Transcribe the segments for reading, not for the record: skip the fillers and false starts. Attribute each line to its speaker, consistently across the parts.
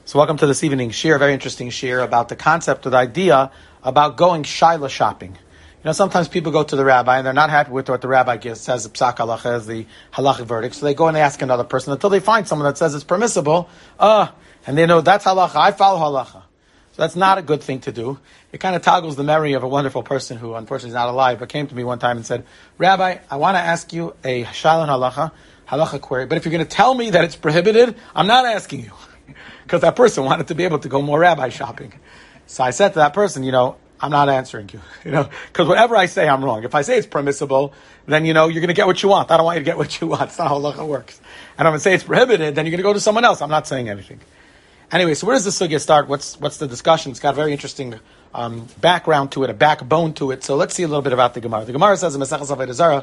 Speaker 1: So welcome to this evening's shir, a very interesting shir about the concept or the idea about going shaila shopping. You know, sometimes people go to the rabbi and they're not happy with what the rabbi says, the psak halacha is the halachic verdict, so they go and they ask another person until they find someone that says it's permissible, and they know that's halacha, I follow halacha. So that's not a good thing to do. It kind of toggles the memory of a wonderful person who unfortunately is not alive, but came to me one time and said, Rabbi, I want to ask you a shaila halacha query, but if you're going to tell me that it's prohibited, I'm not asking you. Because that person wanted to be able to go more rabbi shopping. So I said to that person, I'm not answering you. Because whatever I say, I'm wrong. If I say it's permissible, then, you're going to get what you want. I don't want you to get what you want. It's not how halacha works. And if I say it's prohibited, then you're going to go to someone else. I'm not saying anything. Anyway, so where does this sugya start? What's the discussion? It's got a very interesting background to it, a backbone to it. So let's see a little bit about the Gemara. The Gemara says in Maseches Avodah Zarah,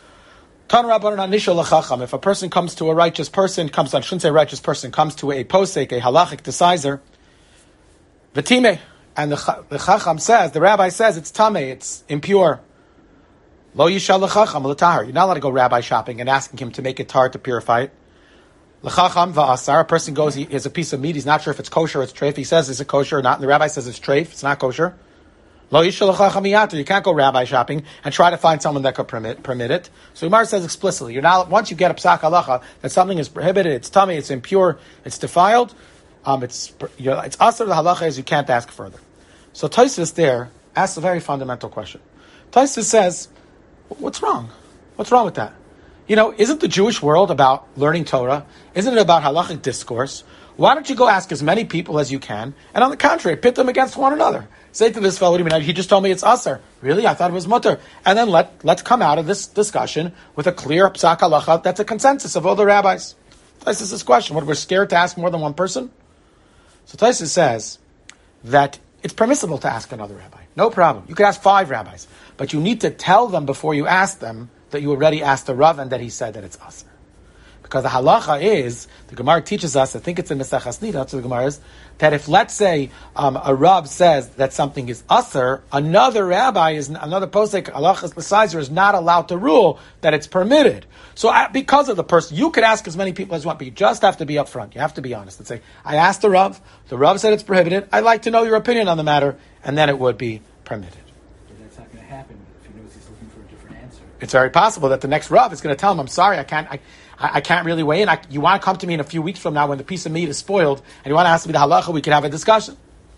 Speaker 1: if a person comes to a righteous person, comes to a posek, a halachic decider, v'time, and the chacham says, the rabbi says it's tameh, it's impure. Lo yishal l'chacham l'tahar. You're not allowed to go rabbi shopping and asking him to make it tar to purify it. L'chacham va'asar. A person goes, he has a piece of meat, he's not sure if it's kosher or it's treif. He says, is it kosher or not? And the rabbi says it's treif, it's not kosher. Lo yishal l'chacham yater. You can't go rabbi shopping and try to find someone that could permit it. So Gemara says explicitly, once you get a psak halacha that something is prohibited, it's tummy, it's impure, it's defiled, it's asar the halacha is you can't ask further. So Tosfos there asks a very fundamental question. Tosfos says, what's wrong? What's wrong with that? Isn't the Jewish world about learning Torah? Isn't it about halachic discourse? Why don't you go ask as many people as you can, and on the contrary, pit them against one another? Say to this fellow, what do you mean? He just told me it's asar. Really? I thought it was mutter. And then let's come out of this discussion with a clear psak halacha that's a consensus of all the rabbis. Tosfos this question. What, we're scared to ask more than one person? So Tosfos says that it's permissible to ask another rabbi. No problem. You could ask 5 rabbis. But you need to tell them before you ask them that you already asked the Rav and that he said that it's asar. Because the halacha is, the Gemara teaches us, I think it's in Maseches Nida, that's what the Gemara is, that if, let's say, a Rav says that something is asar, another posek, halachas l'sizer, is not allowed to rule that it's permitted. So because of the person, you could ask as many people as you want, but you just have to be upfront. You have to be honest and say, I asked the Rav said it's prohibited, I'd like to know your opinion on the matter, and then it would be permitted.
Speaker 2: But that's not going to happen if he knows he's looking for a different answer.
Speaker 1: It's very possible that the next Rav is going to tell him, I'm sorry, I can't really weigh in. You want to come to me in a few weeks from now when the piece of meat is spoiled, and you want to ask me the halacha, we can have a discussion.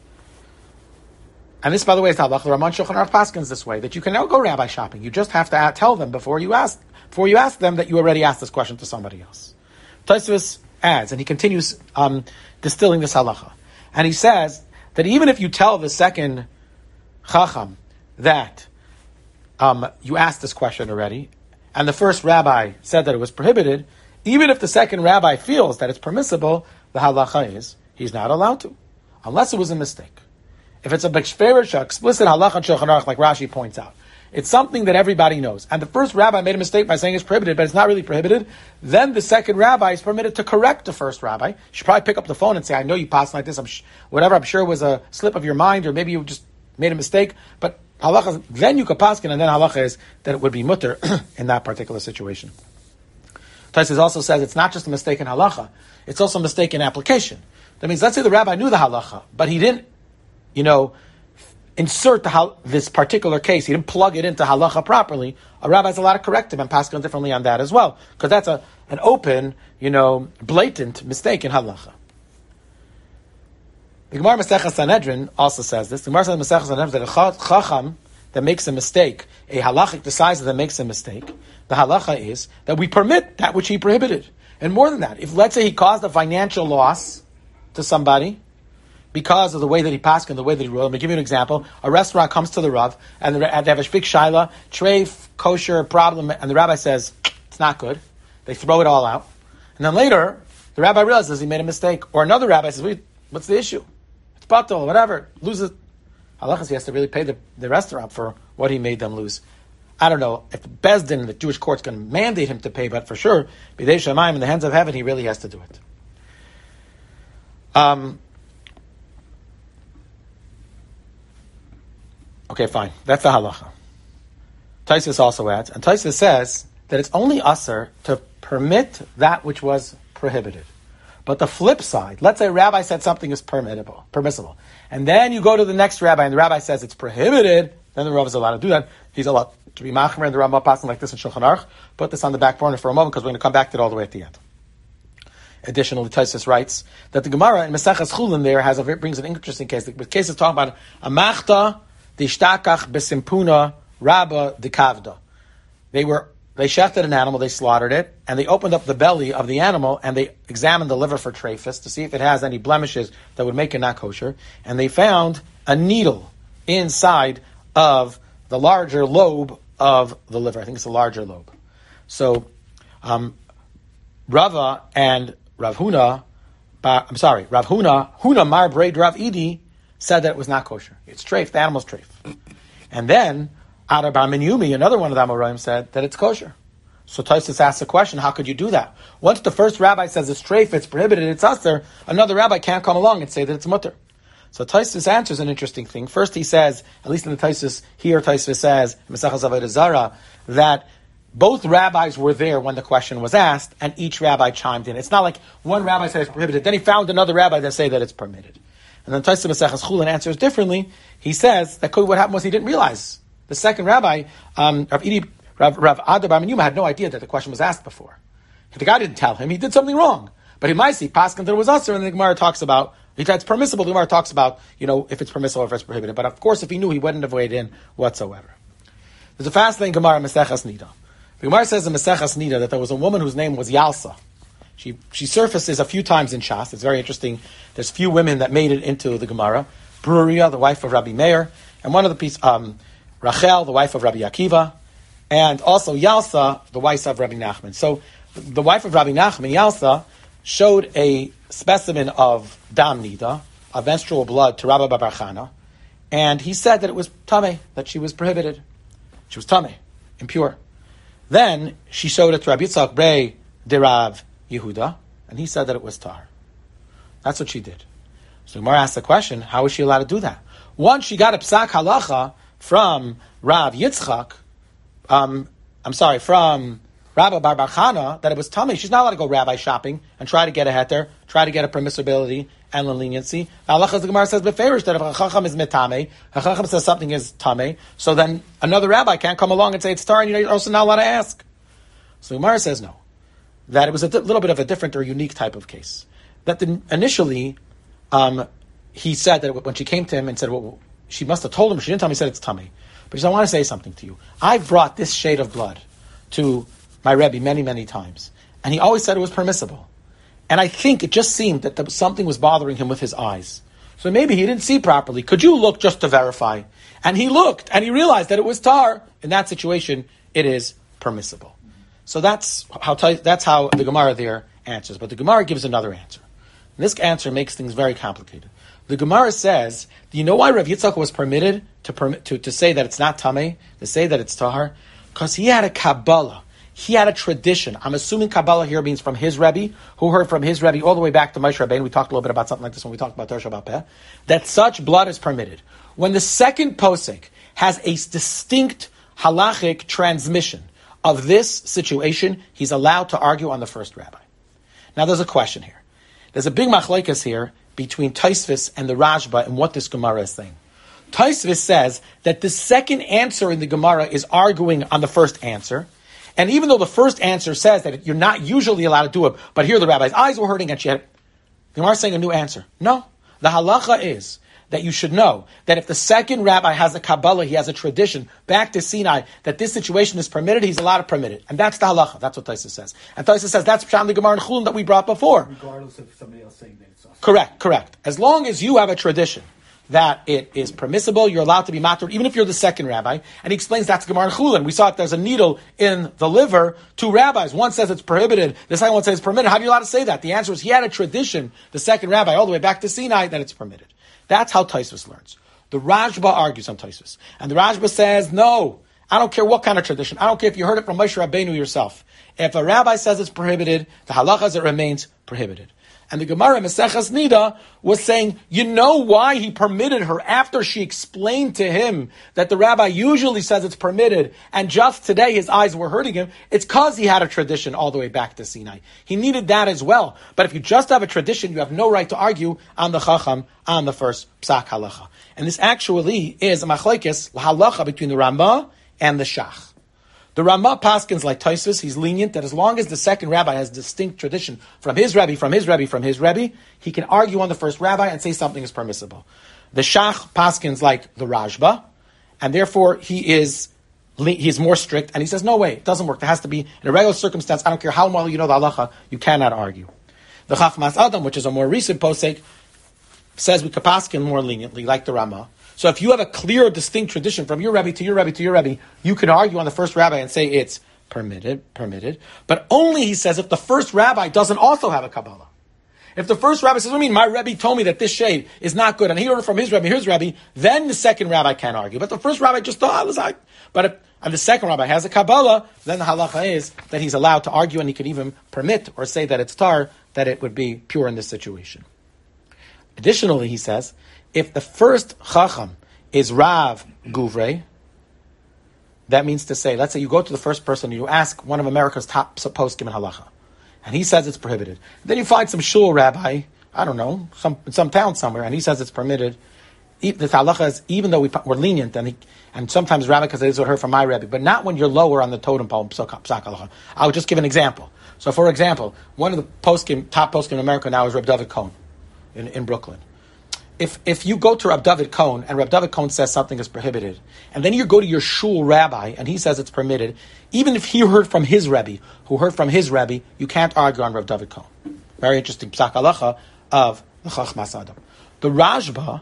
Speaker 1: And this, by the way, is the halacha. Raman Shulchan Aruch paskins this way, that you can now go rabbi shopping. You just have to tell them before you ask them that you already asked this question to somebody else. Tosfos adds, and he continues distilling this halacha. And he says that even if you tell the second chacham that you asked this question already, and the first rabbi said that it was prohibited, even if the second rabbi feels that it's permissible, the halacha is he's not allowed to, unless it was a mistake. If it's a b'shverish, explicit halacha Shulchan Aruch, like Rashi points out, it's something that everybody knows. And the first rabbi made a mistake by saying it's prohibited, but it's not really prohibited. Then the second rabbi is permitted to correct the first rabbi. You should probably pick up the phone and say, I know you passed like this. I'm sure it was a slip of your mind, or maybe you just made a mistake. But halacha, then you could paskin, and then halacha is that it would be mutter in that particular situation. Tosfos also says it's not just a mistake in halacha, it's also a mistake in application. That means, let's say the rabbi knew the halacha, but he didn't, insert this particular case, he didn't plug it into halacha properly. A rabbi's allowed to correct him and paskin differently on that as well, because that's an open, blatant mistake in halacha. The Gemara Maseches Sanhedrin also says this. The Gemara says in Maseches Sanhedrin that a chacham that makes a mistake, a halachic decider that makes a mistake, the halacha is that we permit that which he prohibited. And more than that, if let's say he caused a financial loss to somebody because of the way that he passed and the way that he ruled. Let me give you an example. A restaurant comes to the Rav and they have a big shaila, treif, kosher problem, and the rabbi says, it's not good. They throw it all out. And then later, the rabbi realizes he made a mistake. Or another rabbi says, wait, what's the issue? It's batal, whatever. Loses. Halachas, he has to really pay the restaurant for what he made them lose. I don't know if the Beis Din, the Jewish court's going to mandate him to pay, but for sure, B'dei Shamayim, in the hands of heaven, he really has to do it. Okay, fine. That's the halacha. Tosfos also adds, and Tosfos says that it's only asar to permit that which was prohibited. But the flip side, let's say a rabbi said something is permissible. And then you go to the next rabbi and the rabbi says it's prohibited, then the rabbi is allowed to do that. He's allowed to be machmer, and the Rambam passing like this in Shulchan Aruch. Put this on the back burner for a moment because we're going to come back to it all the way at the end. Additionally, Tosfos writes that the Gemara in Maseches Chulin there brings an interesting case. The case is talking about a machta d'ishtakach besimpuna rabba dekavda. They shechted an animal, they slaughtered it, and they opened up the belly of the animal and they examined the liver for trephis to see if it has any blemishes that would make it not kosher. And they found a needle inside of the larger lobe of the liver. I think it's a larger lobe. So, Rava and Rav Huna, Huna Mar Braid Rav Idi said that it was not kosher. It's treif, the animal's treif. And then, Adar Bar Minyumi, another one of the Amoraim, said that it's kosher. So Tosfos asks the question, how could you do that? Once the first rabbi says it's treif, it's prohibited, it's usher, another rabbi can't come along and say that it's mutter. So Tosfos answers an interesting thing. First he says, at least in the Tosfos here, Tosfos says, Mesachas Avodah Zarah, that both rabbis were there when the question was asked, and each rabbi chimed in. It's not like one rabbi said it's prohibited, then he found another rabbi that say that it's permitted. And then Tosfos Mesachas Chulin answers differently. He says that what happened was he didn't realize. The second rabbi, Rav Adar Bar Minyuma, had no idea that the question was asked before. The guy didn't tell him, he did something wrong. But he might see, Paskin that it was usher, and the Gemara talks about, if it's permissible, the Gemara talks about, if it's permissible or if it's prohibited. But of course, if he knew, he wouldn't have weighed in whatsoever. There's a fascinating Gemara in Maseches Nida. The Gemara says in Maseches Nida that there was a woman whose name was Yalsa. She surfaces a few times in Shas. It's very interesting. There's few women that made it into the Gemara. Bruria, the wife of Rabbi Meir, and one of the pieces, Rachel, the wife of Rabbi Akiva, and also Yalsa, the wife of Rabbi Nachman. So the wife of Rabbi Nachman, Yalsa, showed a specimen of Dam Nida, of menstrual blood, to Rabbi Bar Chana, and he said that it was tameh, that she was prohibited. She was tameh, impure. Then she showed it to Rabbi Yitzchak Brei de Rav Yehuda, and he said that it was tar. That's what she did. So Gemara asked the question, how was she allowed to do that? Once she got a psak halacha from Rav Yitzchak, from Rabbi Bar Chana, that it was tameh, she's not allowed to go rabbi shopping and try to get a heter, try to get a permissibility and leniency. Halacha, the Gemara says, beferish, that if a chacham is mitame, a chacham says something is tameh, so then another rabbi can't come along and say it's tar, and you're also not allowed to ask. So the Gemara says no. That it was a little bit of a different or unique type of case. That initially, he said that when she came to him and said, well, she must have told him, she didn't tell me, he said it's tummy. But he said, I want to say something to you. I've brought this shade of blood to my Rebbe many, many times. And he always said it was permissible. And I think it just seemed that something was bothering him with his eyes. So maybe he didn't see properly. Could you look just to verify? And he looked, and he realized that it was tar. In that situation, it is permissible. So that's how the Gemara there answers. But the Gemara gives another answer. And this answer makes things very complicated. The Gemara says, do you know why Rav Yitzchak was permitted to say that it's not tameh, to say that it's tahar? Because he had a Kabbalah. He had a tradition. I'm assuming Kabbalah here means from his Rebbe, who heard from his Rebbe all the way back to Moshe Rabbeinu. We talked a little bit about something like this when we talked about Torah Shabbat Peh, that such blood is permitted. When the second posek has a distinct halachic transmission of this situation, he's allowed to argue on the first rabbi. Now there's a question here. There's a big machlokes here between Tosfos and the Rashba and what this Gemara is saying. Tosfos says that the second answer in the Gemara is arguing on the first answer. And even though the first answer says that you're not usually allowed to do it, but here the rabbi's eyes were hurting and she had, the Gemara is saying a new answer. No. The halacha is that you should know that if the second rabbi has a Kabbalah, he has a tradition back to Sinai, that this situation is permitted, he's allowed to permit it. And that's the halacha. That's what Tosfos says. And Tosfos says that's Pshat in the Gemara in Chulin that we brought before.
Speaker 2: Regardless of somebody else saying that it's
Speaker 1: awesome. Correct. As long as you have a tradition that it is permissible, you're allowed to be matur, even if you're the second rabbi. And he explains that's Gemara in Chulin. We saw if there's a needle in the liver, two rabbis, one says it's prohibited, the second one says it's permitted. How are you allowed to say that? The answer is he had a tradition, the second rabbi, all the way back to Sinai, that it's permitted. That's how Tosfos learns. The Rashba argues on Tosfos. And the Rashba says, no, I don't care what kind of tradition. I don't care if you heard it from Moshe Rabbeinu yourself. If a rabbi says it's prohibited, the halacha is it remains prohibited. And the Gemara Maseches Nida was saying, you know why he permitted her after she explained to him that the rabbi usually says it's permitted, and just today his eyes were hurting him? It's because he had a tradition all the way back to Sinai. He needed that as well. But if you just have a tradition, you have no right to argue on the Chacham, on the first Psak Halacha. And this actually is a machlekes halacha between the Rambam and the Shach. The Rambam paskins like Tosfos, he's lenient that as long as the second rabbi has distinct tradition from his Rebbe, he can argue on the first rabbi and say something is permissible. The Shach paskins like the Rashba, and therefore he is more strict, and he says, no way, it doesn't work. There has to be, in a regular circumstance, I don't care how well you know the halacha, you cannot argue. The Chachmas Adam, which is a more recent posek, says we could paskin more leniently, like the Rama. So if you have a clear, distinct tradition from your Rebbe to your Rebbe to your Rebbe, you can argue on the first rabbi and say it's permitted. But only, he says, if the first rabbi doesn't also have a Kabbalah. If the first rabbi says, I mean, my Rebbe told me that this shade is not good, and he heard it from his Rebbe, then the second rabbi can argue. But the first rabbi just thought, and the second rabbi has a Kabbalah, then the halacha is that he's allowed to argue, and he could even permit or say that it's tar, that it would be pure in this situation. Additionally, he says, if the first Chacham is Rav Guvrei, that means to say, let's say you go to the first person and you ask one of America's top poskim in halacha, and he says it's prohibited. Then you find some shul rabbi, I don't know, some town somewhere, and he says it's permitted. The halacha is, even though we're lenient, and sometimes rabbi because it's heard from my rabbi, but not when you're lower on the totem pole, psak halacha. I would just give an example. So, for example, one of the top poskim in America now is Reb David Cohen in Brooklyn. If you go to Reb David Cohen, and Reb David Cohen says something is prohibited, and then you go to your shul rabbi, and he says it's permitted, even if he heard from his Rebbe, who heard from his Rebbe, you can't argue on Reb David Cohen. Very interesting psak halacha of the Chachmas Adam. The Rashba,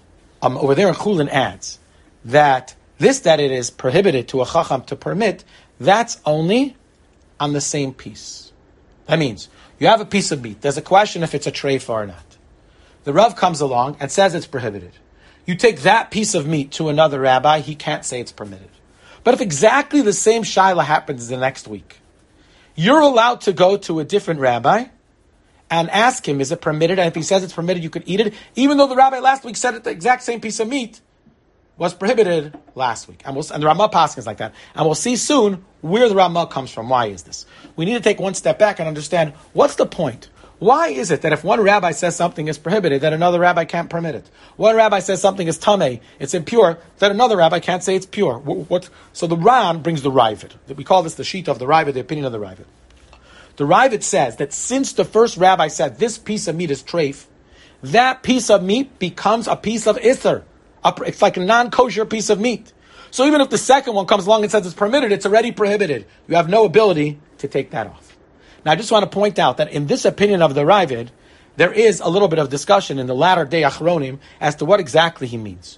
Speaker 1: over there in Chulin, adds that it is prohibited to a Chacham to permit, that's only on the same piece. That means, you have a piece of meat, there's a question if it's a treifa or not. The Rav comes along and says it's prohibited. You take that piece of meat to another rabbi, he can't say it's permitted. But if exactly the same shaila happens the next week, you're allowed to go to a different rabbi and ask him, is it permitted? And if he says it's permitted, you could eat it, even though the rabbi last week said that the exact same piece of meat was prohibited last week. And the Ramah Paskin is like that. And we'll see soon where the Ramah comes from. Why is this? We need to take one step back and understand, what's the point? Why is it that if one rabbi says something is prohibited, that another rabbi can't permit it? One rabbi says something is tameh, it's impure, that another rabbi can't say it's pure. So the Ran brings the Ravid. We call this the sheet of the Ravid, the opinion of the Ravid. The Ravid says that since the first rabbi said this piece of meat is treif, that piece of meat becomes a piece of isser. It's like a non-kosher piece of meat. So even if the second one comes along and says it's permitted, it's already prohibited. You have no ability to take that off. Now, I just want to point out that in this opinion of the Ravid, there is a little bit of discussion in the latter day Achronim as to what exactly he means.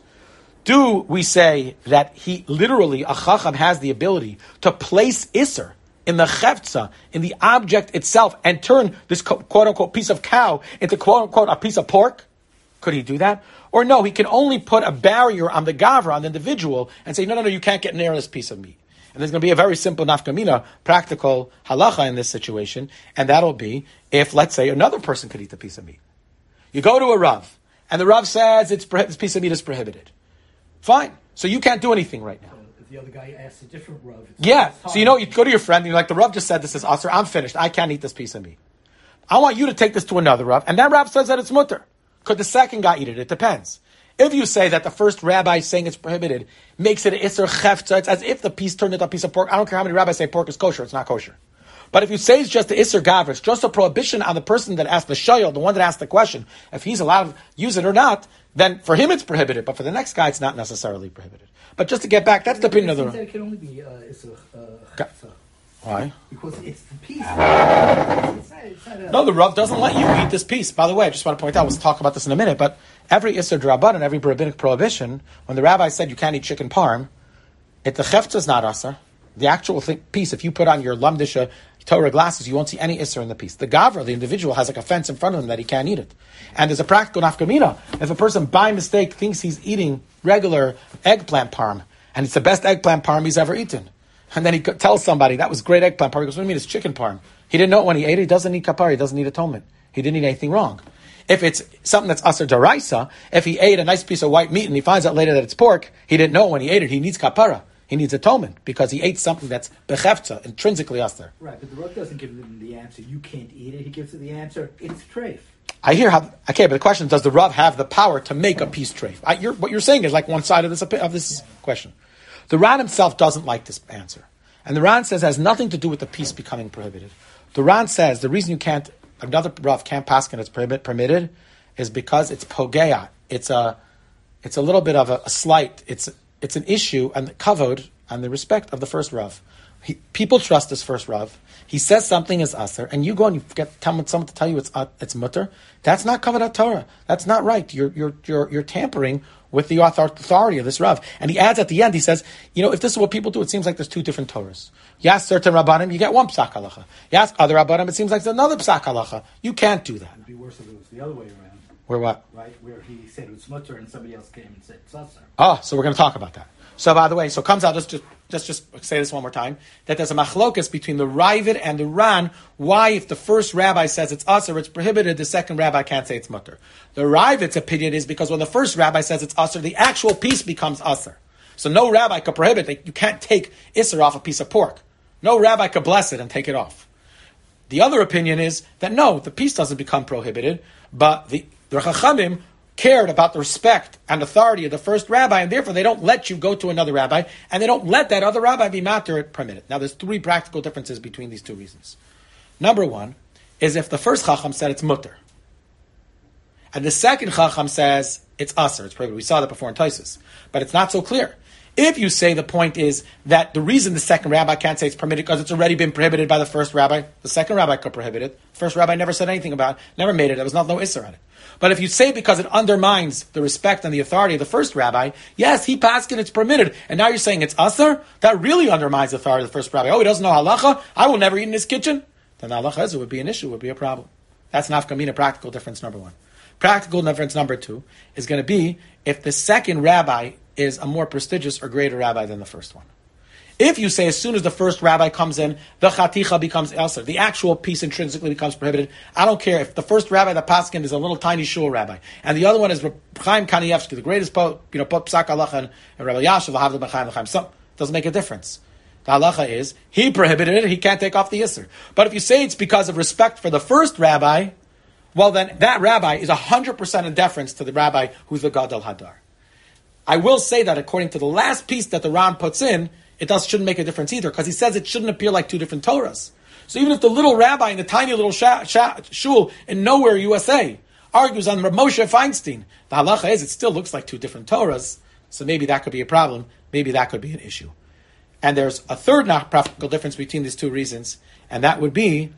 Speaker 1: Do we say that he literally, a Chacham, has the ability to place Isser in the Chefza, in the object itself, and turn this quote-unquote piece of cow into quote-unquote a piece of pork? Could he do that? Or no, he can only put a barrier on the Gavra, on the individual, and say, no, you can't get near this piece of meat. And there's going to be a very simple nafkamina, practical halacha in this situation, and that'll be if, let's say, another person could eat the piece of meat. You go to a Rav, and the Rav says this piece of meat is prohibited. Fine. So you can't do anything right now.
Speaker 2: If the other guy asks a different Rav.
Speaker 1: Yeah. So you go to your friend, and you're like, the Rav just said this is usher, I'm finished, I can't eat this piece of meat. I want you to take this to another Rav, and that Rav says that it's mutter. Could the second guy eat it? It depends. If you say that the first rabbi saying it's prohibited makes it an Isser Chefza, it's as if the piece turned into a piece of pork. I don't care how many rabbis say pork is kosher, it's not kosher. But if you say it's just the Isser Gavra, it's just a prohibition on the person that asked the shayel, the one that asked the question, if he's allowed to use it or not, then for him it's prohibited, but for the next guy it's not necessarily prohibited. But just to get back, that's the opinion of the Rav.
Speaker 2: It can only be Isser Chefza.
Speaker 1: Why?
Speaker 2: Because it's the piece.
Speaker 1: No, the Rav doesn't let you eat this piece. By the way, I just want to point out, we'll talk about this in a minute, but every Isser D'Rabbanan, every rabbinic prohibition, when the rabbi said you can't eat chicken parm, the chefza is not Asar. The actual piece, if you put on your Lamdisha Torah glasses, you won't see any Isser in the piece. The Gavra, the individual, has like a fence in front of him that he can't eat it. And there's a practical nafkamina. If a person by mistake thinks he's eating regular eggplant parm, and it's the best eggplant parm he's ever eaten, and then he tells somebody, that was great eggplant parm. He goes, what do you mean, it's chicken parm? He didn't know it when he ate it. He doesn't need kapara. He doesn't need atonement. He didn't eat anything wrong. If it's something that's aser daraisa, if he ate a nice piece of white meat and he finds out later that it's pork, he didn't know when he ate it, he needs kapara. He needs atonement because he ate something that's bechefza, intrinsically aser.
Speaker 2: Right, but the Rav doesn't give them the answer, you can't eat it. He gives them the answer, it's treif.
Speaker 1: I hear how, okay, but the question is, does the Rav have the power to make a peace treif? What you're saying is like one side of this question. The Ran himself doesn't like this answer. And the Ran says it has nothing to do with the peace becoming prohibited. The Ran says the reason another Rav can't pass and it's permitted is because it's pogea. It's a little bit of a slight. It's an issue and the kavod and the respect of the first Rav. People trust this first Rav. He says something is aser, and you go and you tell someone to tell you it's mutter. That's not kavod Torah. That's not right. You're tampering with the authority of this Rav. And he adds at the end, he says, if this is what people do, it seems like there's two different Torahs. You ask certain Rabbanim, you get one psak halacha. You ask other Rabbanim, it seems like there's another psak halacha. You can't do that.
Speaker 2: It would be worse if it was the other way around.
Speaker 1: Where what?
Speaker 2: Right, where he said it was mutter and somebody else came and said it's aser.
Speaker 1: Oh, so we're going to talk about that. So by the way, so it comes out, just say this one more time, that there's a machlokas between the Ravid and the Ran, why if the first rabbi says it's aser, it's prohibited, the second rabbi can't say it's mutter. The Ravid's opinion is because when the first rabbi says it's aser, the actual piece becomes aser. So no rabbi could prohibit it. You can't take iser off a piece of pork. No rabbi could bless it and take it off. The other opinion is that no, the piece doesn't become prohibited, but the Chachamim cared about the respect and authority of the first rabbi, and therefore they don't let you go to another rabbi, and they don't let that other rabbi be matter permitted. Now there's three practical differences between these two reasons. Number one is if the first Chacham said it's mutter, and the second Chacham says it's aser, it's prohibited. We saw that before in Taisus, but it's not so clear. If you say the point is that the reason the second rabbi can't say it's permitted because it's already been prohibited by the first rabbi, the second rabbi could prohibit it. The first rabbi never said anything about it, never made it. There was no isser on it. But if you say because it undermines the respect and the authority of the first rabbi, yes, he paskin it's permitted, and now you're saying it's aser, that really undermines the authority of the first rabbi. Oh, he doesn't know halacha? I will never eat in his kitchen? Then halacha is, it would be an issue, would be a problem. That's nafkamina, practical difference number one. Practical difference number two is going to be if the second rabbi is a more prestigious or greater rabbi than the first one. If you say as soon as the first rabbi comes in, the chaticha becomes aser, the actual piece intrinsically becomes prohibited. I don't care if the first rabbi, the paskin, is a little tiny shul rabbi, and the other one is Reb Chaim Kanievsky, the greatest pope, Pop Psak Halacha, and Rabbi Yashav Lahavdil Ben Chaim L'Chaim. So doesn't make a difference. The halacha is he prohibited it; he can't take off the iser. But if you say it's because of respect for the first rabbi, well then that rabbi is 100% in deference to the rabbi who's the Gadol Hadar. I will say that according to the last piece that the Ran puts in, it shouldn't make a difference either, because he says it shouldn't appear like two different Torahs. So even if the little rabbi in the tiny little shul in nowhere, USA, argues on Rav Moshe Feinstein, the halacha is it still looks like two different Torahs, so maybe that could be a problem, maybe that could be an issue. And there's a third practical difference between these two reasons, and that would be,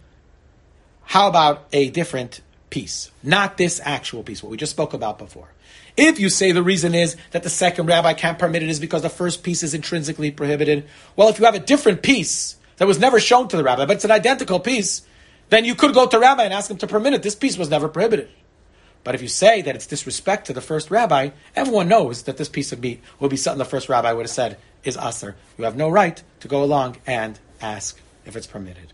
Speaker 1: how about a different piece? Not this actual piece, what we just spoke about before. If you say the reason is that the second rabbi can't permit it is because the first piece is intrinsically prohibited, well, if you have a different piece that was never shown to the rabbi, but it's an identical piece, then you could go to rabbi and ask him to permit it. This piece was never prohibited. But if you say that it's disrespect to the first rabbi, everyone knows that this piece of meat will be something the first rabbi would have said is aser. You have no right to go along and ask if it's permitted.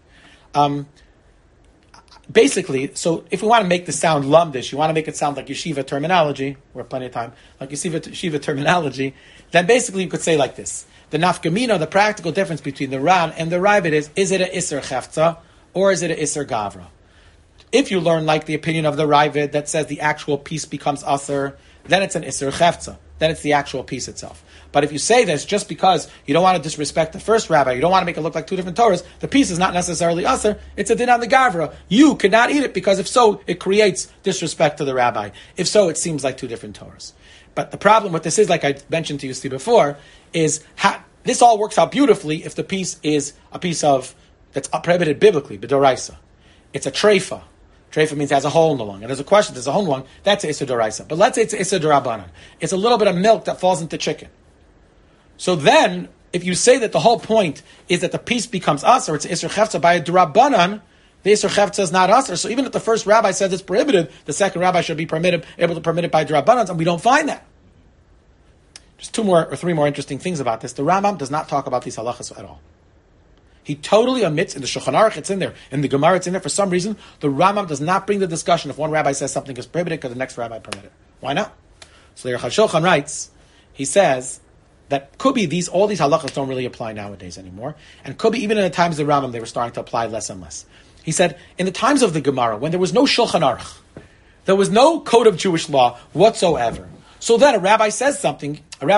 Speaker 1: Basically, so if we want to make this sound lumdish, you want to make it sound like yeshiva terminology, we have plenty of time, like yeshiva terminology, then basically you could say like this. The nafkamina, the practical difference between the Ran and the Ravid is it a Isser Chefza or is it a Isser Gavra? If you learn like the opinion of the Ravid that says the actual piece becomes Aser, then it's an Isser Chefza. Then it's the actual piece itself. But if you say this just because you don't want to disrespect the first rabbi, you don't want to make it look like two different Torahs, the piece is not necessarily aser, it's a din on the gavra. You could not eat it because if so, it creates disrespect to the rabbi. If so, it seems like two different Torahs. But the problem with this is, like I mentioned to you before, is this all works out beautifully if the piece is a piece of that's prohibited biblically, b'doraisa. It's a treifa. Treifa means it has a hole in the lung. And there's a question, there's a hole in the lung, that's Issa Doraisa. But let's say it's Issa Dorabanan. It's a little bit of milk that falls into chicken. So then, if you say that the whole point is that the piece becomes Aser, it's Isser Chefza by a Dorabanan, the Isser Chefza is not Aser. So even if the first rabbi says it's prohibited, the second rabbi should be able to permit it by Dorabanan, and we don't find that. Just 2 more or 3 more interesting things about this. The Rambam does not talk about these halachas at all. He totally omits, in the Shulchan Aruch it's in there, in the Gemara it's in there. For some reason, the Rambam does not bring the discussion if one rabbi says something is prohibited because the next rabbi permitted it. Why not? So the Aruch HaShulchan writes, he says that could be all these halachas don't really apply nowadays anymore, and could be even in the times of the Rambam they were starting to apply less and less. He said, in the times of the Gemara, when there was no Shulchan Aruch, there was no code of Jewish law whatsoever. So then a rabbi says something,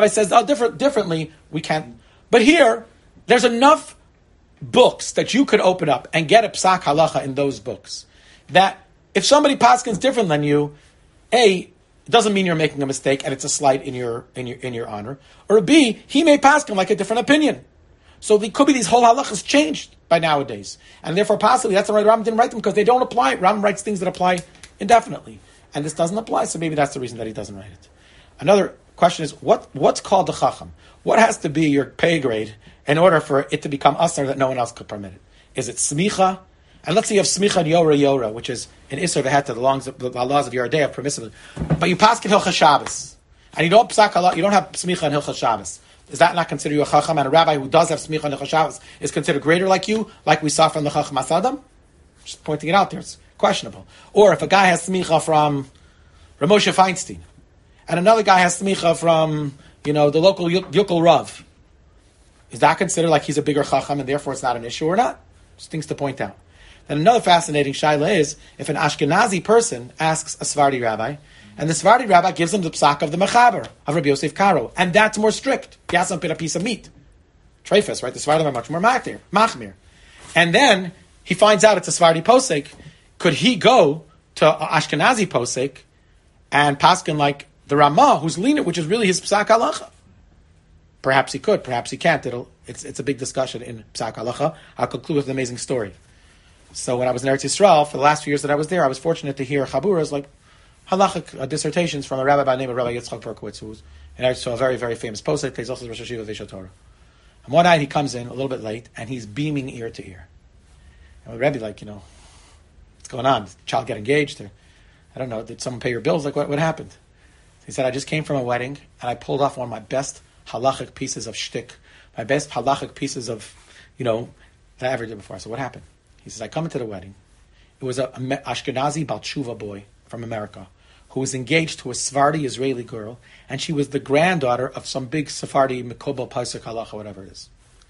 Speaker 1: differently, we can't. But here, there's enough books that you could open up and get a psak halacha in those books. That if somebody paskins different than you, A, it doesn't mean you're making a mistake and it's a slight in your honor. Or B, he may paskin like a different opinion. So there could be these whole halachas changed by nowadays. And therefore possibly that's the right Rambam didn't write them because they don't apply. Rambam writes things that apply indefinitely. And this doesn't apply, so maybe that's the reason that he doesn't write it. Another question is, what's called the chacham? What has to be your pay grade in order for it to become asar that no one else could permit it? Is it smicha? And let's say you have smicha and yora, which is an isser v'heta, the laws of Yardei are permissible. But you pass Hilchas Shabbos, and you don't psak you don't have smicha and Hilchas Shabbos. Does that not consider you a chacham? And a rabbi who does have smicha and Hilchas Shabbos is considered greater like you, like we saw from the Chacham Asadam? Just pointing it out there, it's questionable. Or if a guy has smicha from Ramosha Feinstein, and another guy has smicha from, the local Yukul Rav, is that considered like he's a bigger chacham and therefore it's not an issue or not? Just things to point out. Then another fascinating shaila is, if an Ashkenazi person asks a Sephardi rabbi, and the Sephardi rabbi gives him the psak of the Mechaber, of Rabbi Yosef Karo, and that's more strict. He has to put a piece of meat. Treifas, right? The Sephardim are much more machmir. And then he finds out it's a Sephardi posek. Could he go to Ashkenazi posek and paskin like the Ramah, who's lenient, which is really his psak halacha? Perhaps he could, perhaps he can't. It's a big discussion in psak halacha. I'll conclude with an amazing story. So when I was in Eretz Yisrael, for the last few years that I was there, I was fortunate to hear chaburas like halachic dissertations from a rabbi by the name of Rabbi Yitzchak Berkowitz, who was in Eretz Yisrael, a very, very famous posek. He's also the Rosh Hashiva of Yeshivat Torah. And one night he comes in a little bit late, and he's beaming ear to ear. And the Rebbe, what's going on? Did the child get engaged? Or, I don't know, did someone pay your bills? What happened? He said, I just came from a wedding, and I pulled off one of my best halachic pieces of shtick, my best halachic pieces of, that I ever did before. So what happened? He says, I come into the wedding. It was a Ashkenazi Bal Tshuva boy from America who was engaged to a Sephardi Israeli girl, and she was the granddaughter of some big Sephardi Mikobel Pasuk Halacha, whatever it is.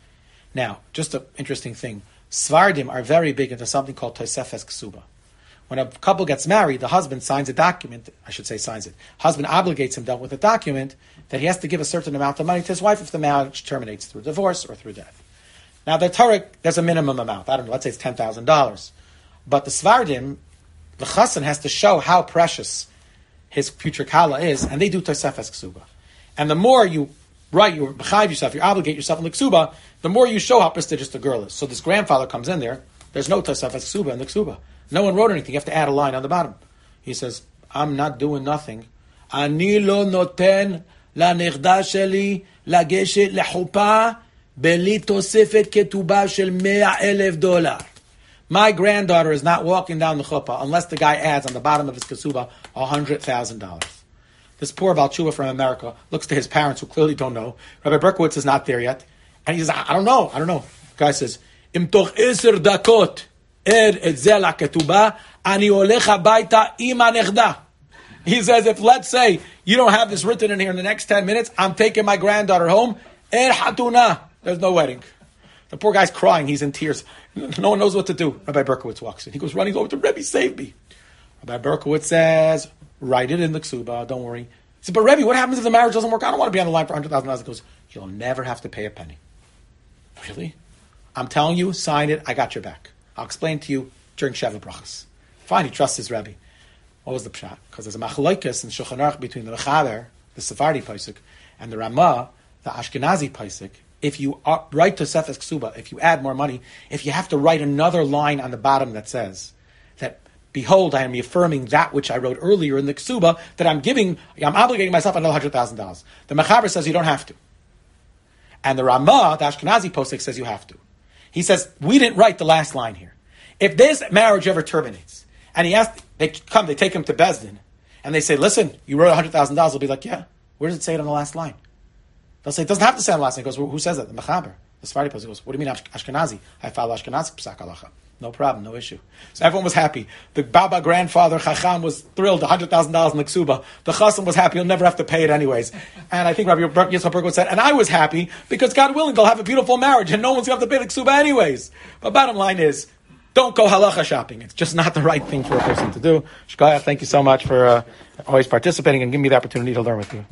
Speaker 1: Now, just an interesting thing. Sephardim are very big into something called Tosefes Ksuba. When a couple gets married, the husband signs a document, signs it. Husband obligates himself with a document that he has to give a certain amount of money to his wife if the marriage terminates through divorce or through death. Now, the Torah, there's a minimum amount. I don't know, let's say it's $10,000. But the Sephardim, the chassan has to show how precious his future kala is, and they do Tosefes Ksuba. And the more you write, you bechive yourself, you obligate yourself in the Ksuba, the more you show how prestigious the girl is. So this grandfather comes in there, there's no Tosefes Ksuba in the Ksuba. No one wrote anything. You have to add a line on the bottom. He says, I'm not doing nothing. Ani lo noten lanichda sheli lageshet lechupa beli tosefet ketubah shel $100,000. My granddaughter is not walking down the chuppah unless the guy adds on the bottom of his kasuba $100,000. This poor Baal Tshuva from America looks to his parents who clearly don't know. Rabbi Berkowitz is not there yet. And he says, I don't know. The guy says, Im toch 10 dakot et ze la ketubah, ani olech habayta im hanechda. He says, if let's say you don't have this written in here in the next 10 minutes, I'm taking my granddaughter home. Hatuna. There's no wedding. The poor guy's crying. He's in tears. No one knows what to do. Rabbi Berkowitz walks in. He goes running over to Rebbe, save me. Rabbi Berkowitz says, write it in the ksuba, don't worry. He said, but Rebbe, what happens if the marriage doesn't work? I don't want to be on the line for $100,000. He goes, you'll never have to pay a penny. Really? I'm telling you, sign it, I got your back. I'll explain to you during Sheva Brachas. Fine, he trusts his Rebbe. What was the pshat? Because there's a machlokes in Shulchan Aruch between the Mechaber, the Sephardi Pasuk, and the Ramah, the Ashkenazi Pasuk. If you write Tosefes Ksuba, if you add more money, if you have to write another line on the bottom that says that, behold, I am affirming that which I wrote earlier in the Ksuba, that I'm obligating myself another $100,000. The Mechaber says you don't have to. And the Ramah, the Ashkenazi Posek, says you have to. He says, we didn't write the last line here. If this marriage ever terminates, and they take him to Bezdin, and they say, listen, you wrote $100,000, they'll be like, yeah, where does it say it on the last line? They'll say, it doesn't have to say on the last line. He goes, well, who says that? The Mechaber. The Sephardi posek goes, what do you mean Ashkenazi? I follow Ashkenazi psak halacha. No problem, no issue. So everyone was happy. The Baba grandfather, Chacham, was thrilled, $100,000 in the ksuba. The Chasam was happy, he'll never have to pay it anyways. And I think Rabbi Yitzchak Berkowitz said, and I was happy, because God willing, they'll have a beautiful marriage, and no one's going to have to pay the ksuba anyways. But bottom line is, don't go halacha shopping. It's just not the right thing for a person to do. Shkaya, thank you so much for always participating and giving me the opportunity to learn with you.